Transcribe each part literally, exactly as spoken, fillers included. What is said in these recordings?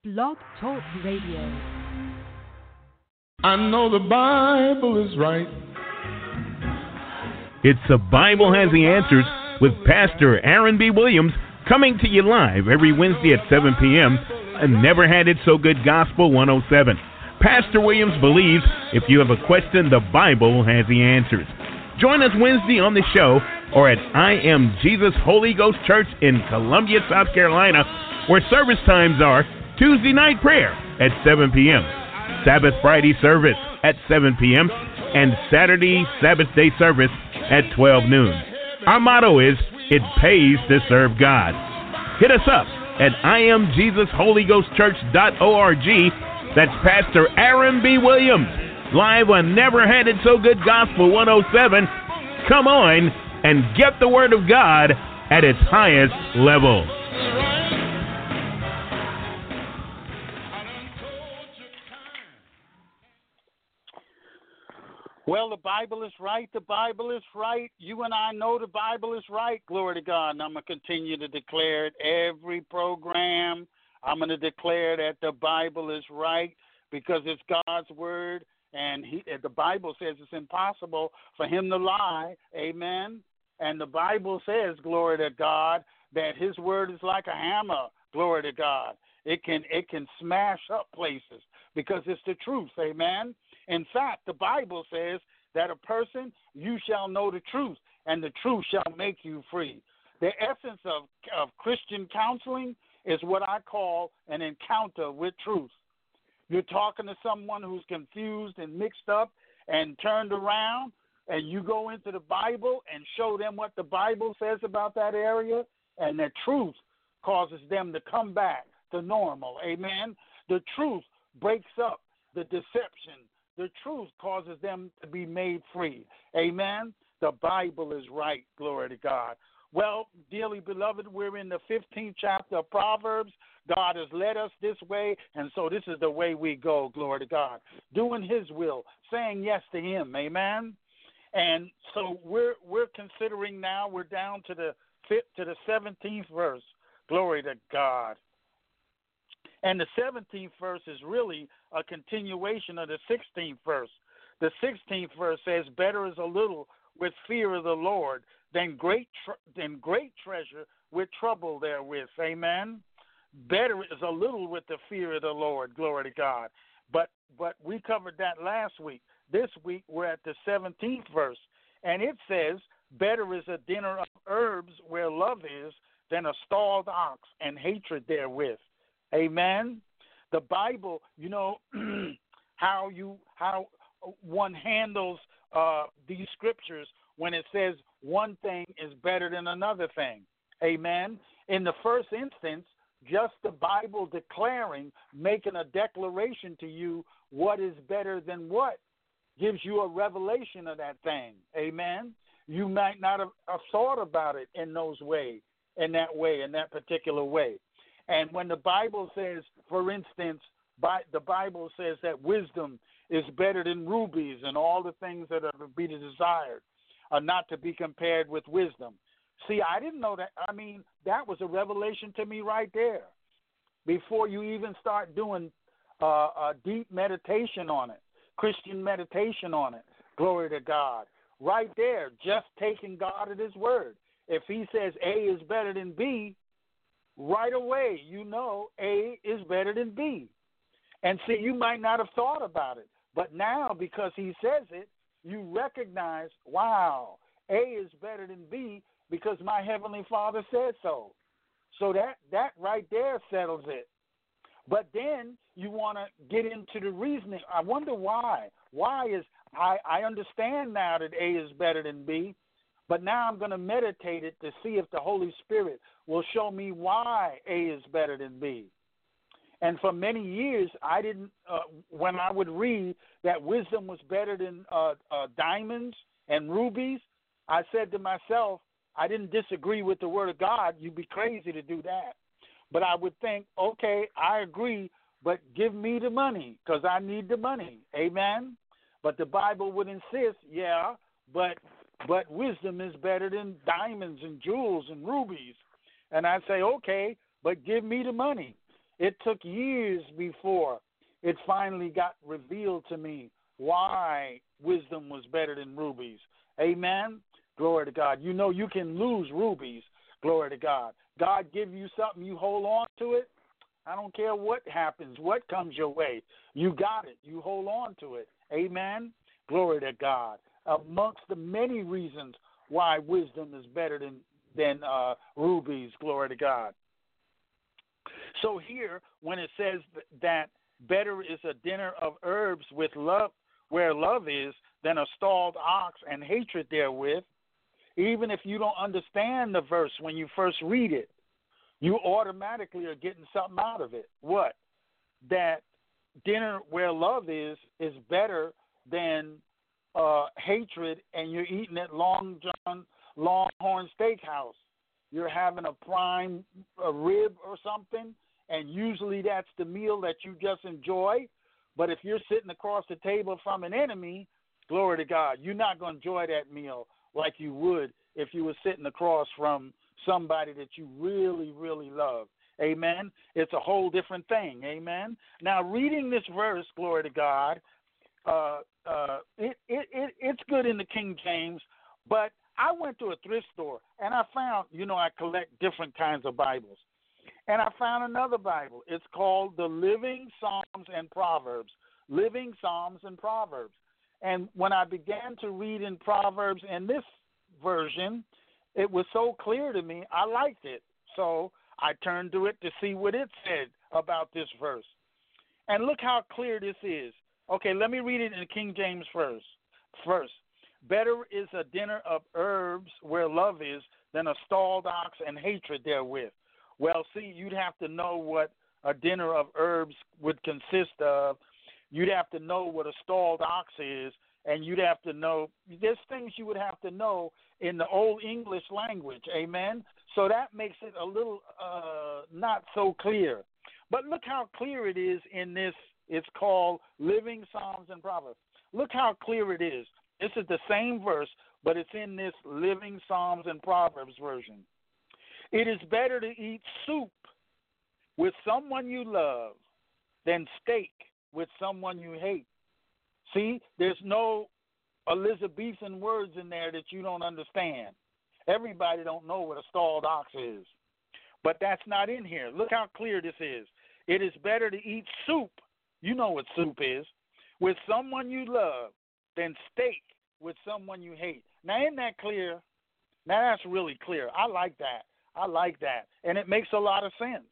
Blog Talk Radio. I know the Bible is right. It's The Bible Has the Answers with Pastor Aaron B. Williams, coming to you live every Wednesday at seven p.m. on Never Had It So Good Gospel one oh seven. Pastor Williams believes if you have a question, the Bible has the answers. Join us Wednesday on the show or at I Am Jesus Holy Ghost Church in Columbia, South Carolina, where service times are Tuesday night prayer at seven p.m., Sabbath Friday service at seven p.m., and Saturday Sabbath day service at twelve noon. Our motto is, it pays to serve God. Hit us up at I am Jesus Holy Ghost Church dot org. That's Pastor Aaron B. Williams, live on Never Had It So Good Gospel one oh seven. Come on and get the Word of God at its highest level. Well, the Bible is right. The Bible is right. You and I know the Bible is right. Glory to God. And I'm going to continue to declare it every program. I'm going to declare that the Bible is right because it's God's word. And he, the Bible says it's impossible for him to lie. Amen. And the Bible says, glory to God, that his word is like a hammer. Glory to God. It can, it can smash up places because it's the truth. Amen. In fact, the Bible says that a person, you shall know the truth, and the truth shall make you free. The essence of, of Christian counseling is what I call an encounter with truth. You're talking to someone who's confused and mixed up and turned around, and you go into the Bible and show them what the Bible says about that area, and the truth causes them to come back to normal. Amen? The truth breaks up the deception. The truth causes them to be made free. Amen? The Bible is right. Glory to God. Well, dearly beloved, we're in the fifteenth chapter of Proverbs. God has led us this way, and so this is the way we go. Glory to God. Doing his will, saying yes to him. Amen? And so we're we're considering now, we're down to the fifth, to the seventeenth verse. Glory to God. And the seventeenth verse is really a continuation of the sixteenth verse. The sixteenth verse says, better is a little with fear of the Lord than great tre- than great treasure with trouble therewith. Amen? Better is a little with the fear of the Lord. Glory to God. But but we covered that last week. This week we're at the seventeenth verse. And it says, better is a dinner of herbs where love is than a stalled ox and hatred therewith. Amen. The Bible, you know, how you how one handles uh, these scriptures when it says one thing is better than another thing. Amen. In the first instance, just the Bible declaring, making a declaration to you what is better than what gives you a revelation of that thing. Amen. You might not have, have thought about it in those ways, in that way, in that particular way. And when the Bible says, for instance, by, the Bible says that wisdom is better than rubies and all the things that are to be desired are not to be compared with wisdom. See, I didn't know that. I mean, that was a revelation to me right there. Before you even start doing uh, a deep meditation on it, Christian meditation on it, glory to God. Right there, just taking God at his word. If he says A is better than B, right away, you know A is better than B. And see, you might not have thought about it, but now because he says it, you recognize, wow, A is better than B because my Heavenly Father said so. So that, that right there settles it. But then you want to get into the reasoning. I wonder why. Why is, I, I understand now that A is better than B, but now I'm going to meditate it to see if the Holy Spirit will show me why A is better than B. And for many years, I didn't, uh, when I would read that wisdom was better than uh, uh, diamonds and rubies, I said to myself, I didn't disagree with the Word of God. You'd be crazy to do that. But I would think, okay, I agree, but give me the money because I need the money. Amen? But the Bible would insist, yeah, but but wisdom is better than diamonds and jewels and rubies. And I'd say, okay, but give me the money. It took years before it finally got revealed to me why wisdom was better than rubies. Amen? Glory to God. You know you can lose rubies. Glory to God. God give you something, you hold on to it. I don't care what happens, what comes your way. You got it. You hold on to it. Amen? Glory to God. Amongst the many reasons why wisdom is better than, than uh, rubies. Glory to God. So here, when it says that better is a dinner of herbs with love, where love is, than a stalled ox and hatred therewith, even if you don't understand the verse when you first read it, you automatically are getting something out of it. What? That dinner where love is is better than uh, hatred, and you're eating at Long John Longhorn Steakhouse. You're having a prime a rib or something, and usually that's the meal that you just enjoy. But if you're sitting across the table from an enemy, glory to God, you're not going to enjoy that meal like you would if you were sitting across from somebody that you really, really love. Amen? It's a whole different thing. Amen? Now, reading this verse, glory to God, uh, uh, it, it, it it's good in the King James, but I went to a thrift store, and I found, you know, I collect different kinds of Bibles. And I found another Bible. It's called the Living Psalms and Proverbs. Living Psalms and Proverbs. And when I began to read in Proverbs in this version, it was so clear to me, I liked it. So I turned to it to see what it said about this verse. And look how clear this is. Okay, let me read it in King James first. First, better is a dinner of herbs where love is than a stalled ox and hatred therewith. Well, see, you'd have to know what a dinner of herbs would consist of. You'd have to know what a stalled ox is, and you'd have to know, there's things you would have to know in the Old English language, amen? So that makes it a little uh, not so clear. But look how clear it is in this, it's called Living Psalms and Proverbs. Look how clear it is. This is the same verse, but it's in this Living Psalms and Proverbs version. It is better to eat soup with someone you love than steak with someone you hate. See, there's no Elizabethan words in there that you don't understand. Everybody don't know what a stalled ox is. But that's not in here. Look how clear this is. It is better to eat soup, you know what soup is, with someone you love than steak with someone you hate. Now, isn't that clear? Now, that's really clear. I like that. I like that. And it makes a lot of sense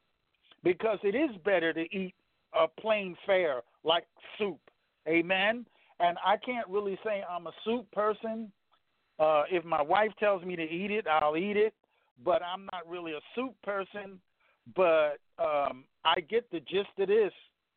because it is better to eat a plain fare like soup. Amen? And I can't really say I'm a soup person. Uh, if my wife tells me to eat it, I'll eat it. But I'm not really a soup person. But um, I get the gist of this.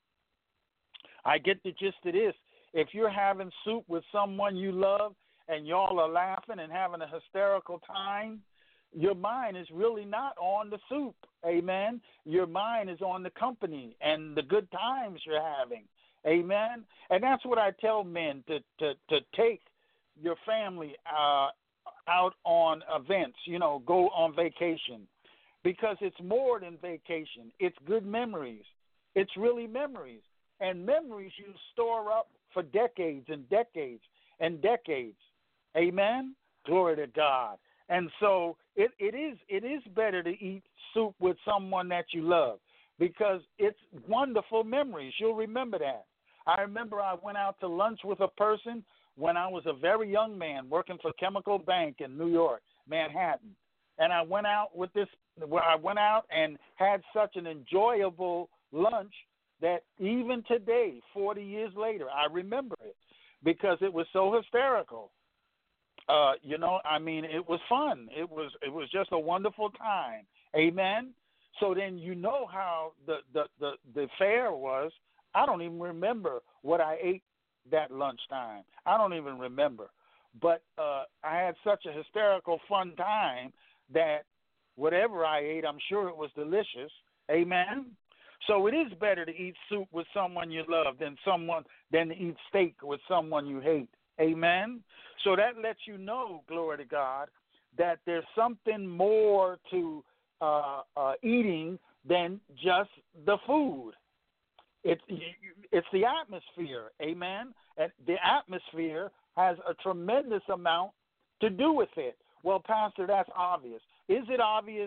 I get the gist of this. If you're having soup with someone you love and y'all are laughing and having a hysterical time, your mind is really not on the soup, amen? Your mind is on the company and the good times you're having, amen? And that's what I tell men, to, to, to take your family uh, out on events, you know, go on vacation, because it's more than vacation. It's good memories. It's really memories. And memories you store up for decades and decades and decades, amen? Glory to God. And so it, it is it is better to eat soup with someone that you love because it's wonderful memories. You'll remember that. I remember I went out to lunch with a person when I was a very young man working for Chemical Bank in New York, Manhattan. And I went out with this where I went out and had such an enjoyable lunch that even today, forty years later, I remember it because it was so hysterical. Uh, you know, I mean, it was fun. It was it was just a wonderful time. Amen. So then you know how the, the, the, the fare was. I don't even remember what I ate that lunchtime. I don't even remember. But uh, I had such a hysterical fun time that whatever I ate, I'm sure it was delicious. Amen. So it is better to eat soup with someone you love than someone than to eat steak with someone you hate. Amen. So that lets you know, glory to God, that there's something more to uh, uh, eating than just the food. It's it's the atmosphere, amen. And the atmosphere has a tremendous amount to do with it. Well, Pastor, that's obvious. Is it obvious?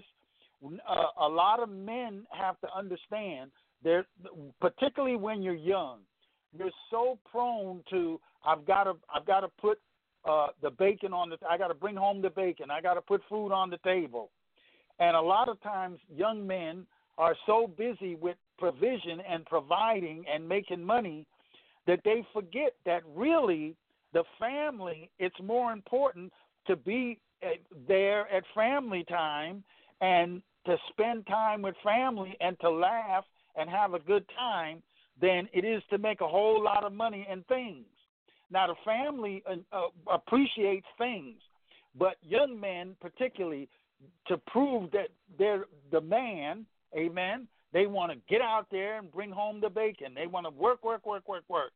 Uh, a lot of men have to understand, there, particularly when you're young, you're so prone to I've got to I've got to put uh, the bacon on the I got to bring home the bacon. I got to put food on the table, and a lot of times young men are so busy with provision and providing and making money that they forget that really the family, it's more important to be there at family time and to spend time with family and to laugh and have a good time than it is to make a whole lot of money and things. Now, the family uh, appreciates things, but young men particularly, to prove that they're the man, amen, they want to get out there and bring home the bacon. They want to work, work, work, work, work.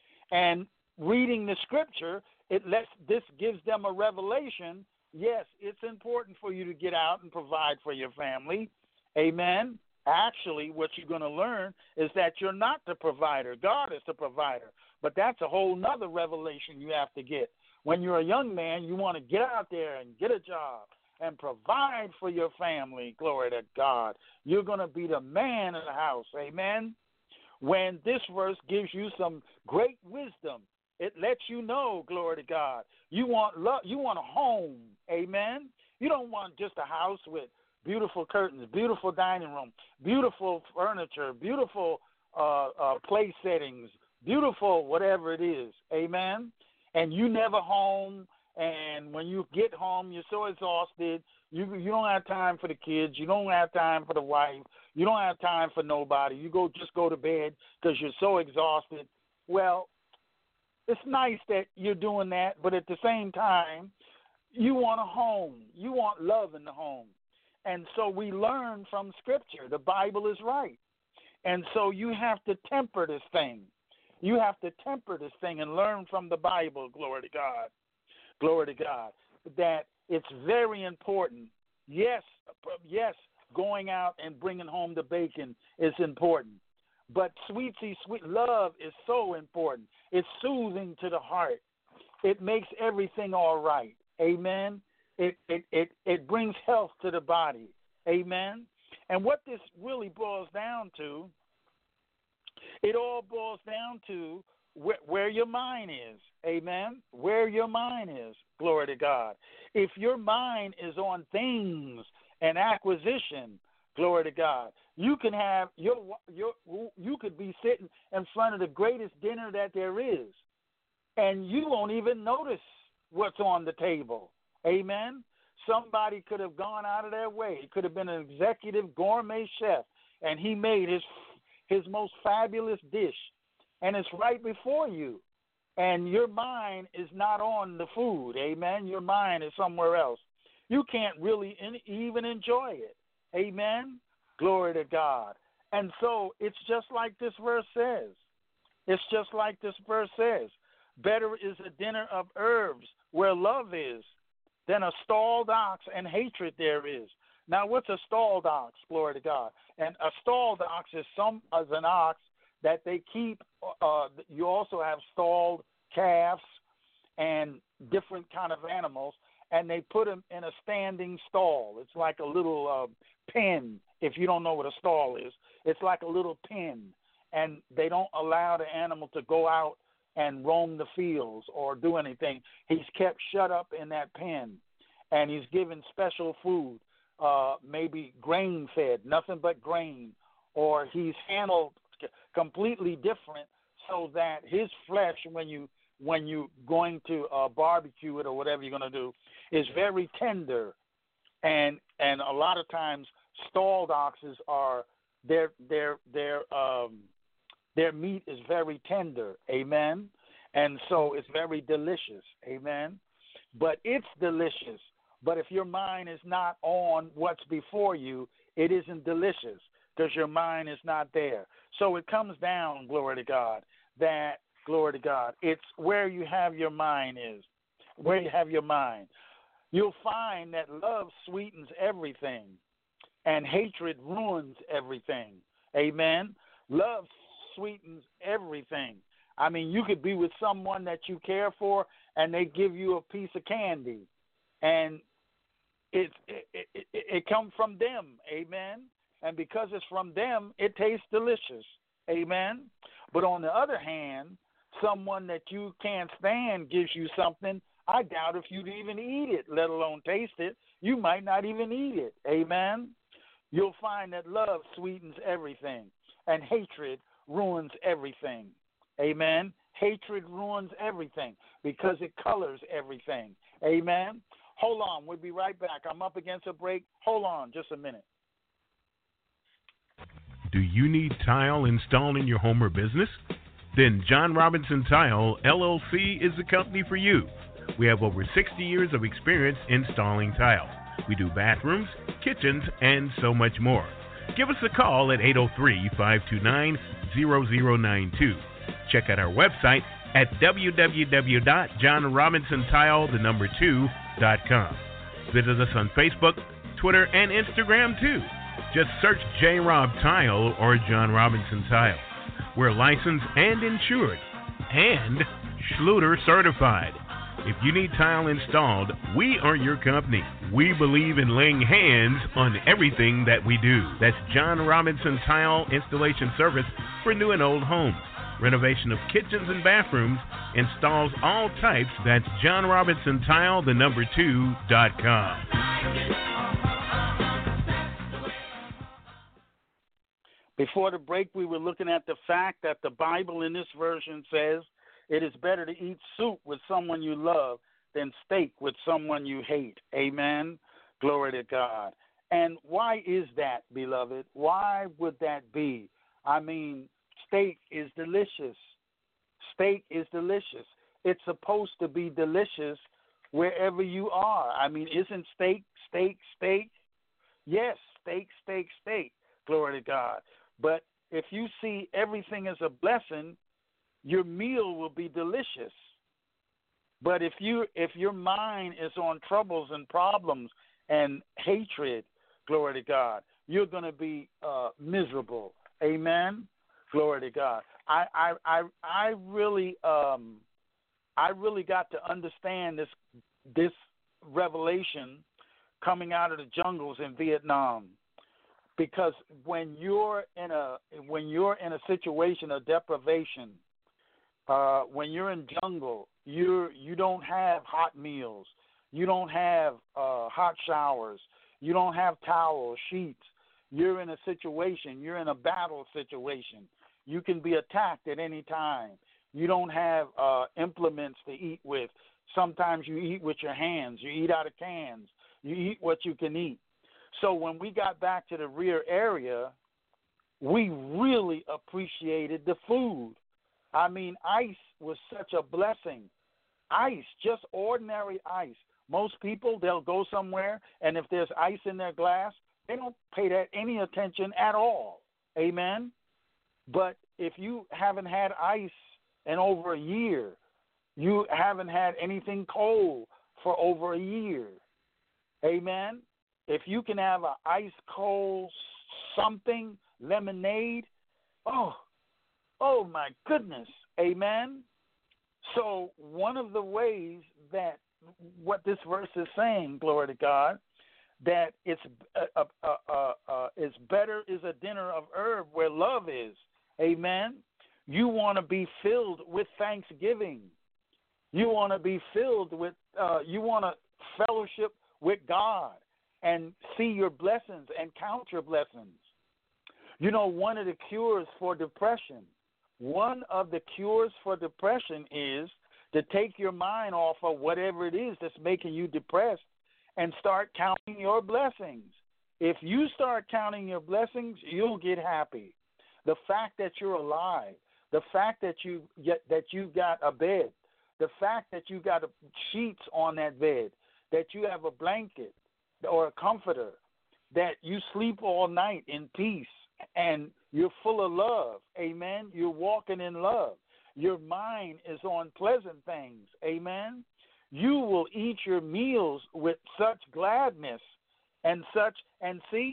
And reading the scripture, it lets this gives them a revelation. Yes, it's important for you to get out and provide for your family. Amen. Actually, what you're going to learn is that you're not the provider. God is the provider. But that's a whole nother revelation you have to get. When you're a young man, you want to get out there and get a job and provide for your family. Glory to God. You're going to be the man of the house. Amen. When this verse gives you some great wisdom, it lets you know, glory to God, you want love, you want a home. Amen. You don't want just a house with beautiful curtains, beautiful dining room, beautiful furniture, beautiful uh, uh, place settings, beautiful whatever it is. Amen. And you never home. And when you get home, you're so exhausted. You you don't have time for the kids. You don't have time for the wife. You don't have time for nobody. You go just go to bed because you're so exhausted. Well, it's nice that you're doing that, but at the same time, you want a home. You want love in the home. And so we learn from Scripture. The Bible is right. And so you have to temper this thing. You have to temper this thing and learn from the Bible, glory to God. Glory to God, that it's very important. Yes, yes, going out and bringing home the bacon is important. But sweet, sweet love is so important. It's soothing to the heart. It makes everything all right. Amen. It, it, it, it brings health to the body. Amen. And what this really boils down to, it all boils down to Where, where your mind is, amen, where your mind is, glory to God. If your mind is on things and acquisition, glory to God, you can have, your, your, you could be sitting in front of the greatest dinner that there is, and you won't even notice what's on the table, amen. Somebody could have gone out of their way. It could have been an executive gourmet chef, and he made his his most fabulous dish, and it's right before you, and your mind is not on the food, amen? Your mind is somewhere else. You can't really in, even enjoy it, amen? Glory to God. And so it's just like this verse says. It's just like this verse says. Better is a dinner of herbs where love is than a stalled ox and hatred there is. Now, what's a stalled ox? Glory to God. And a stalled ox is some as an ox that they keep. Uh, you also have stalled calves and different kind of animals, and they put them in a standing stall. It's like a little uh, pen. If you don't know what a stall is, it's like a little pen, and they don't allow the animal to go out and roam the fields or do anything. He's kept shut up in that pen, and he's given special food, uh, maybe grain-fed, nothing but grain, or he's handled completely different so that his flesh, when you when you going to uh, barbecue it or whatever you're going to do, is very tender, and and a lot of times stalled oxes are their their their um their meat is very tender, amen, and so it's very delicious, amen. But it's delicious. But if your mind is not on what's before you, it isn't delicious because your mind is not there. So it comes down, glory to God, that, glory to God, it's where you have your mind is, where you have your mind. You'll find that love sweetens everything. and hatred ruins everything. Amen. Love sweetens everything. I mean, you could be with someone that you care for, and they give you a piece of candy, and it it it, it, it comes from them. Amen. And because it's from them, it tastes delicious. Amen. But on the other hand, someone that you can't stand gives you something, I doubt if you'd even eat it, let alone taste it. You might not even eat it. Amen. You'll find that love sweetens everything, and hatred ruins everything. Amen. Hatred ruins everything because it colors everything. Amen. Hold on. We'll be right back. I'm up against a break. Hold on just a minute. Do you need tile installed in your home or business? Then John Robinson Tile, L L C is the company for you. We have over sixty years of experience installing tile. We do bathrooms, kitchens, and so much more. Give us a call at eight oh three, five two nine, zero zero nine two. Check out our website at w w w dot john robinson tile the number two dot com. Visit us on Facebook, Twitter, and Instagram too. Just search J. Rob Tile or John Robinson Tile. We're licensed and insured and Schluter certified. If you need tile installed, we are your company. We believe in laying hands on everything that we do. That's John Robinson Tile Installation Service for new and old homes. Renovation of kitchens and bathrooms, installs all types. That's John Robinson Tile, the number two dot com. Before the break, we were looking at the fact that the Bible in this version says it is better to eat soup with someone you love than steak with someone you hate. Amen. Glory to God. And why is that, beloved? Why would that be? I mean, steak is delicious. Steak is delicious. It's supposed to be delicious wherever you are. I mean, isn't steak, steak, steak? Yes, steak, steak, steak. Glory to God. But if you see everything as a blessing, your meal will be delicious. But if you if your mind is on troubles and problems and hatred, glory to God, you're going to be uh, miserable. Amen. Glory to God. I I I, I really um I really got to understand this this revelation coming out of the jungles in Vietnam. Because when you're in a when you're in a situation of deprivation, uh, when you're in jungle, you you don't have hot meals, you don't have uh, hot showers, you don't have towels, sheets. You're in a situation, you're in a battle situation. You can be attacked at any time. You don't have uh, implements to eat with. Sometimes you eat with your hands. You eat out of cans. You eat what you can eat. So when we got back to the rear area, we really appreciated the food. I mean, ice was such a blessing. Ice, just ordinary ice. Most people, they'll go somewhere, and if there's ice in their glass, they don't pay that any attention at all. Amen? But if you haven't had ice in over a year, you haven't had anything cold for over a year. Amen? If you can have an ice cold something, lemonade, oh, oh my goodness, amen. So one of the ways that what this verse is saying, glory to God, that it's uh, uh, uh, uh, it's better is a dinner of herb where love is, amen. You want to be filled with thanksgiving. You want to be filled with, uh, you want to fellowship with God and see your blessings and count your blessings. You know, one of the cures for depression, one of the cures for depression is to take your mind off of whatever it is that's making you depressed and start counting your blessings. If you start counting your blessings, you'll get happy. The fact that you're alive, the fact that you get that you've got a bed, the fact that you got a, sheets on that bed, that you have a blanket or a comforter, that you sleep all night in peace and you're full of love, amen. You're walking in love. Your mind is on pleasant things, amen. You will eat your meals with such gladness and such, and see,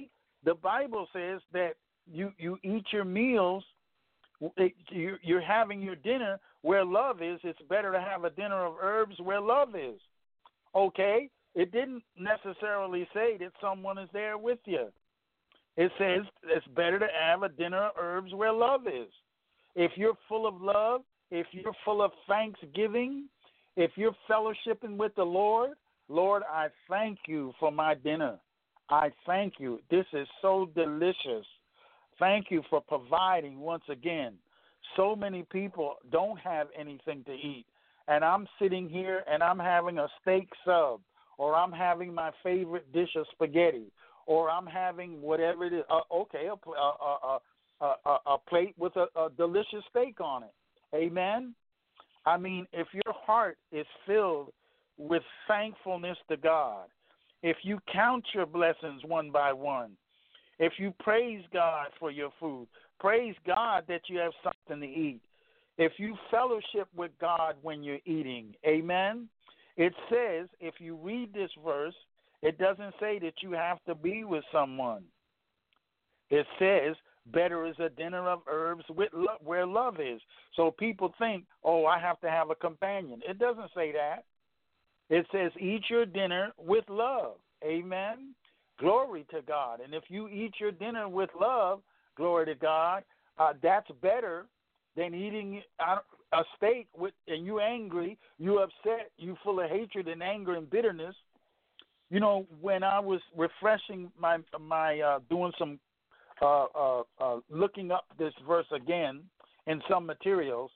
The Bible says that you, you eat your meals, you, you're having your dinner where love is. It's better to have a dinner of herbs where love is. Okay? It didn't necessarily say that someone is there with you. It says it's better to have a dinner of herbs where love is. If you're full of love, if you're full of thanksgiving, if you're fellowshipping with the Lord, Lord, I thank you for my dinner. I thank you. This is so delicious. Thank you for providing once again. So many people don't have anything to eat, and I'm sitting here and I'm having a steak sub, or I'm having my favorite dish of spaghetti, or I'm having whatever it is. Uh, okay, a, a, a, a, a plate with a, a delicious steak on it. Amen? I mean, if your heart is filled with thankfulness to God, if you count your blessings one by one, if you praise God for your food, praise God that you have something to eat, if you fellowship with God when you're eating, amen? It says, if you read this verse, it doesn't say that you have to be with someone. It says, better is a dinner of herbs with lo- where love is. So people think, oh, I have to have a companion. It doesn't say that. It says, eat your dinner with love. Amen? Glory to God. And if you eat your dinner with love, glory to God, uh, that's better than eating a steak with, and you angry, you upset, you full of hatred and anger and bitterness. You know, when I was refreshing my, my uh, doing some uh, uh, uh, looking up this verse again in some materials,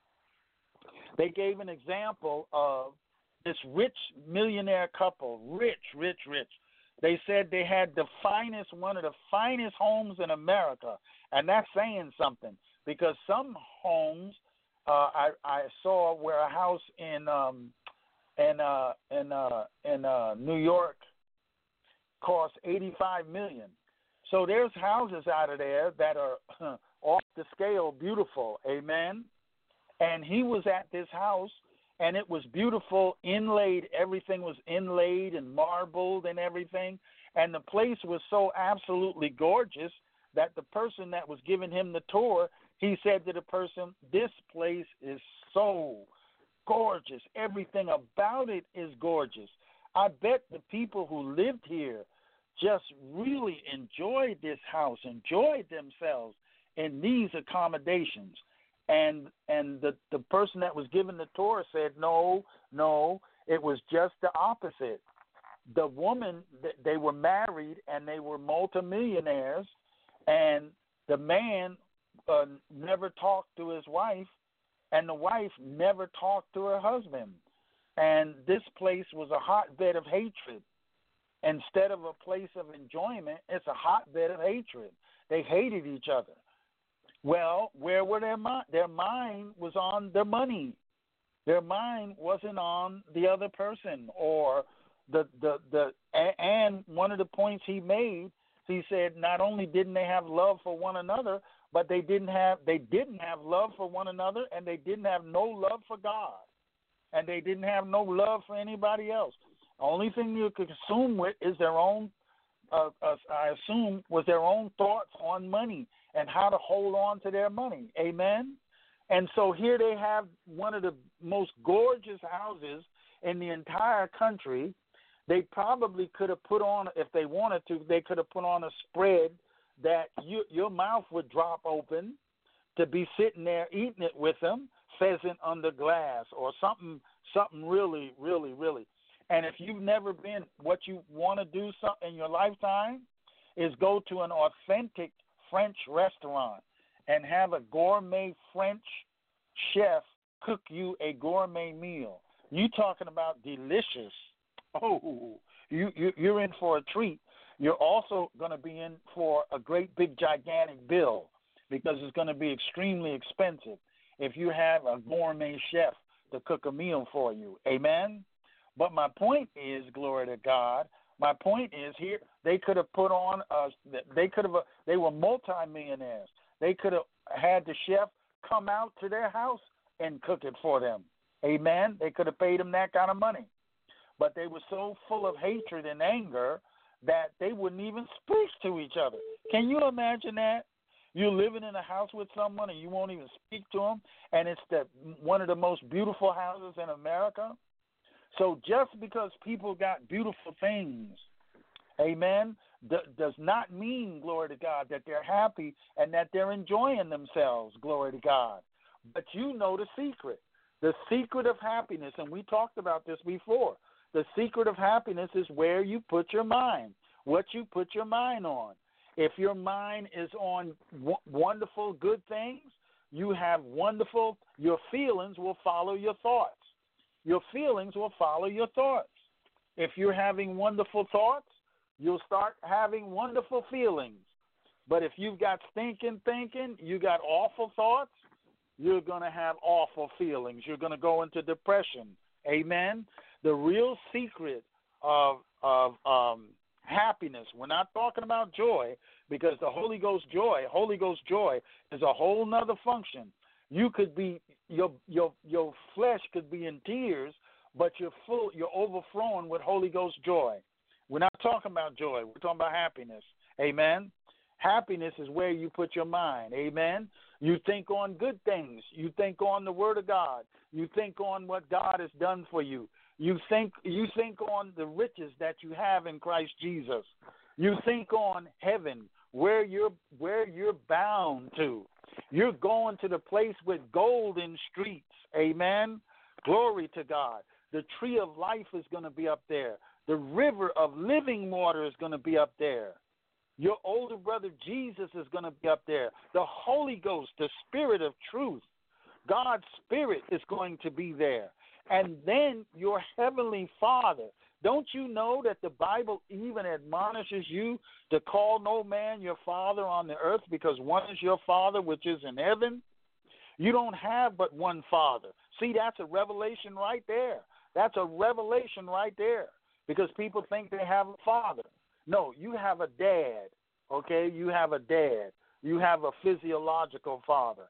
they gave an example of this rich millionaire couple, rich, rich, rich. They said they had the finest, one of the finest homes in America, and that's saying something because some homes uh, I, I saw where a house in um, in uh, in uh, in uh, New York cost eighty-five million dollars. So there's houses out of there that are uh, off the scale, beautiful, amen. And he was at this house. And it was beautiful, inlaid. Everything was inlaid and marbled and everything. And the place was so absolutely gorgeous that the person that was giving him the tour, he said to the person, this place is so gorgeous. Everything about it is gorgeous. I bet the people who lived here just really enjoyed this house, enjoyed themselves in these accommodations. And and the, the person that was giving the tour said, no, no, it was just the opposite. The woman, they were married and they were multimillionaires, and the man uh, never talked to his wife, and the wife never talked to her husband. And this place was a hotbed of hatred. Instead of a place of enjoyment, it's a hotbed of hatred. They hated each other. Well, where were their mind? Their mind was on their money. Their mind wasn't on the other person or the the the. And one of the points he made, he said, not only didn't they have love for one another, but they didn't have they didn't have love for one another, and they didn't have no love for God, and they didn't have no love for anybody else. The only thing you could consume with is their own. Uh, uh, I assume was their own thoughts on money and how to hold on to their money. Amen? And so here they have one of the most gorgeous houses in the entire country. They probably could have put on, if they wanted to, they could have put on a spread that you, your mouth would drop open to be sitting there eating it with them, pheasant under glass or something, something really, really, really. And if you've never been, what you want to do something in your lifetime is go to an authentic French restaurant and have a gourmet French chef cook you a gourmet meal. You talking about delicious. Oh, you, you, you're in for a treat. You're also going to be in for a great big gigantic bill because it's going to be extremely expensive if you have a gourmet chef to cook a meal for you. Amen? But my point is, glory to God, my point is here, they could have put on, uh, they could have, uh, they were multimillionaires. They could have had the chef come out to their house and cook it for them. Amen? They could have paid them that kind of money. But they were so full of hatred and anger that they wouldn't even speak to each other. Can you imagine that? You're living in a house with someone and you won't even speak to them, and it's the, one of the most beautiful houses in America. So just because people got beautiful things, amen, d- does not mean, glory to God, that they're happy and that they're enjoying themselves, glory to God. But you know the secret. The secret of happiness, and we talked about this before, the secret of happiness is where you put your mind, what you put your mind on. If your mind is on w- wonderful, good things, you have wonderful, your feelings will follow your thoughts. Your feelings will follow your thoughts. If you're having wonderful thoughts, you'll start having wonderful feelings. But if you've got stinking thinking, you got awful thoughts, you're going to have awful feelings. You're going to go into depression. Amen? The real secret of, of um, happiness, we're not talking about joy, because the Holy Ghost joy, Holy Ghost joy is a whole nother function. You could be, your your your flesh could be in tears, but you're full, you're overflowing with Holy Ghost joy. We're not talking about joy. We're talking about happiness. Amen? Happiness is where you put your mind. Amen? You think on good things. You think on the Word of God. You think on what God has done for you. You think you think on the riches that you have in Christ Jesus. You think on heaven, where you're where you're bound to. You're going to the place with golden streets. Amen? Glory to God. The tree of life is going to be up there. The river of living water is going to be up there. Your older brother Jesus is going to be up there. The Holy Ghost, the Spirit of truth, God's Spirit is going to be there. And then your heavenly Father. Don't you know that the Bible even admonishes you to call no man your father on the earth, because one is your Father which is in heaven? You don't have but one Father. See, that's a revelation right there. That's a revelation right there, because people think they have a father. No, you have a dad, okay? You have a dad. You have a physiological father.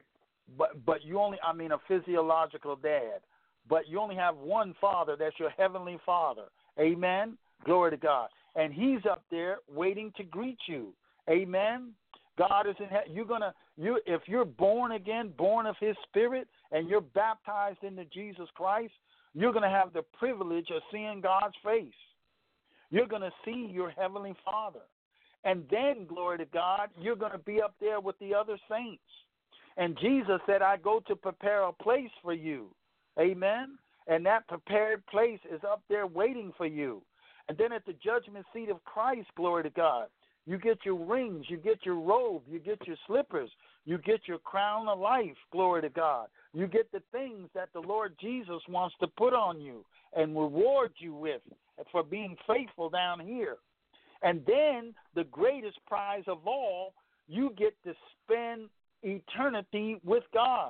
But but you only, I mean a physiological dad. But you only have one Father, that's your heavenly Father. Amen? Glory to God. And he's up there waiting to greet you. Amen? God is in heaven. You're gonna you if you're born again, born of his Spirit, and you're baptized into Jesus Christ, you're gonna have the privilege of seeing God's face. You're gonna see your heavenly Father. And then, glory to God, you're gonna be up there with the other saints. And Jesus said, I go to prepare a place for you. Amen? And that prepared place is up there waiting for you. And then at the judgment seat of Christ, glory to God, you get your rings, you get your robe, you get your slippers, you get your crown of life, glory to God. You get the things that the Lord Jesus wants to put on you and reward you with for being faithful down here. And then the greatest prize of all, you get to spend eternity with God.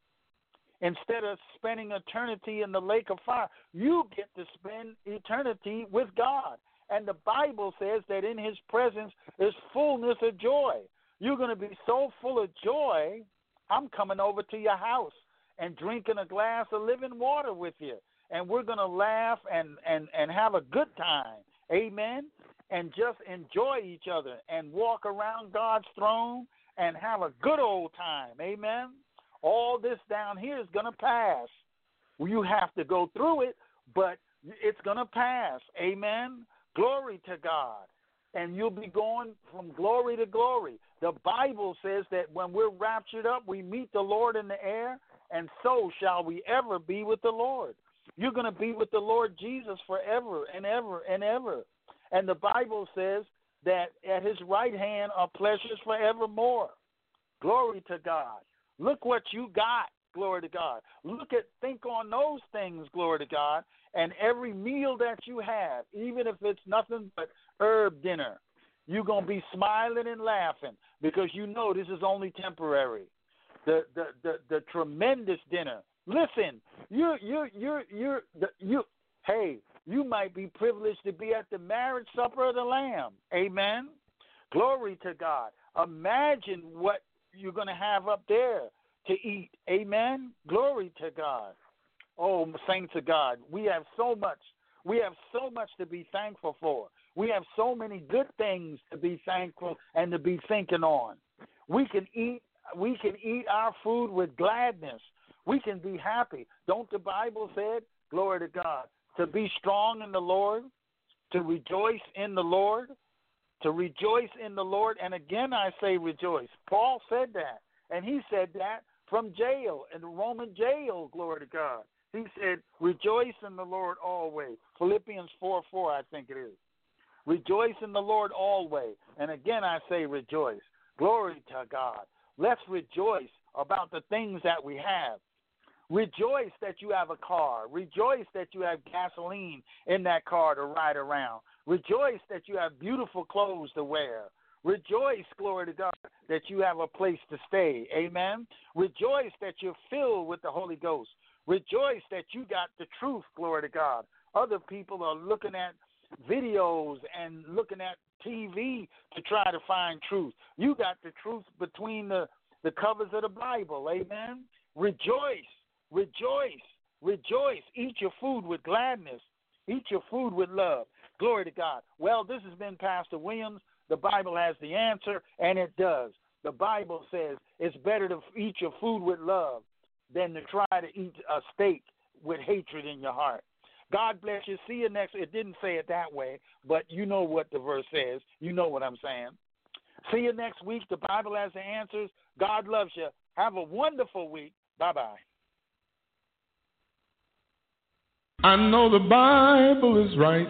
Instead of spending eternity in the lake of fire, you get to spend eternity with God. And the Bible says that in his presence is fullness of joy. You're going to be so full of joy, I'm coming over to your house and drinking a glass of living water with you. And we're going to laugh and, and, and have a good time. Amen? And just enjoy each other and walk around God's throne and have a good old time. Amen? All this down here is going to pass. You have to go through it, but it's going to pass. Amen? Glory to God. And you'll be going from glory to glory. The Bible says that when we're raptured up, we meet the Lord in the air, and so shall we ever be with the Lord. You're going to be with the Lord Jesus forever and ever and ever. And the Bible says that at his right hand are pleasures forevermore. Glory to God. Look what you got, glory to God. Look at, think on those things, glory to God, and every meal that you have, even if it's nothing but herb dinner, you're going to be smiling and laughing because you know this is only temporary. The the the, the tremendous dinner. Listen, you're you're you're you're the, you. Hey, you might be privileged to be at the marriage supper of the Lamb. Amen. Glory to God. Imagine what you're going to have up there to eat. Amen. Glory to God. Oh, saints of God, we have so much. We have so much to be thankful for. We have so many good things to be thankful and to be thinking on. We can eat we can eat our food with gladness. We can be happy. Don't the Bible say, glory to God, to be strong in the Lord, to rejoice in the Lord, to rejoice in the Lord. And again, I say rejoice. Paul said that, and he said that from jail, in the Roman jail, glory to God. He said, rejoice in the Lord always. Philippians four four, I think it is. Rejoice in the Lord always. And again, I say rejoice. Glory to God. Let's rejoice about the things that we have. Rejoice that you have a car. Rejoice that you have gasoline in that car to ride around. Rejoice that you have beautiful clothes to wear. Rejoice, glory to God, that you have a place to stay. Amen. Rejoice that you're filled with the Holy Ghost. Rejoice that you got the truth, glory to God. Other people are looking at videos and looking at T V to try to find truth. You got the truth between the, the covers of the Bible. Amen. Rejoice, rejoice, rejoice. Eat your food with gladness. Eat your food with love. Glory to God. Well, this has been Pastor Williams. The Bible has the answer, and it does. The Bible says it's better to eat your food with love than to try to eat a steak with hatred in your heart. God bless you. See you next. It didn't say it that way, but you know what the verse says. You know what I'm saying. See you next week. The Bible has the answers. God loves you. Have a wonderful week. Bye-bye. I know the Bible is right.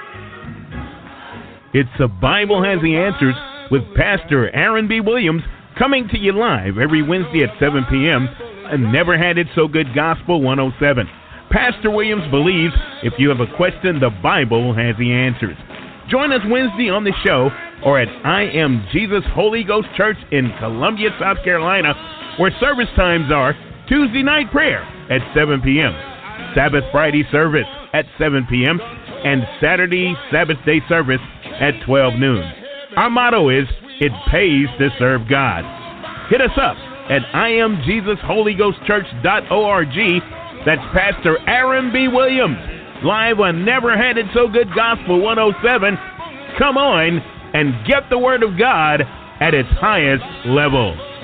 It's The Bible Has the Answers with Pastor Aaron B. Williams, coming to you live every Wednesday at seven p.m. and Never Had It So Good Gospel one oh seven. Pastor Williams believes if you have a question, the Bible has the answers. Join us Wednesday on the show or at I Am Jesus Holy Ghost Church in Columbia, South Carolina, where service times are Tuesday night prayer at seven p.m., Sabbath Friday service at seven p.m., and Saturday Sabbath day service at twelve noon. Our motto is, it pays to serve God. Hit us up at I am Jesus Holy Ghost Church dot org. That's Pastor Aaron B. Williams, live on Never Had It So Good Gospel one oh seven. Come on and get the Word of God at its highest level.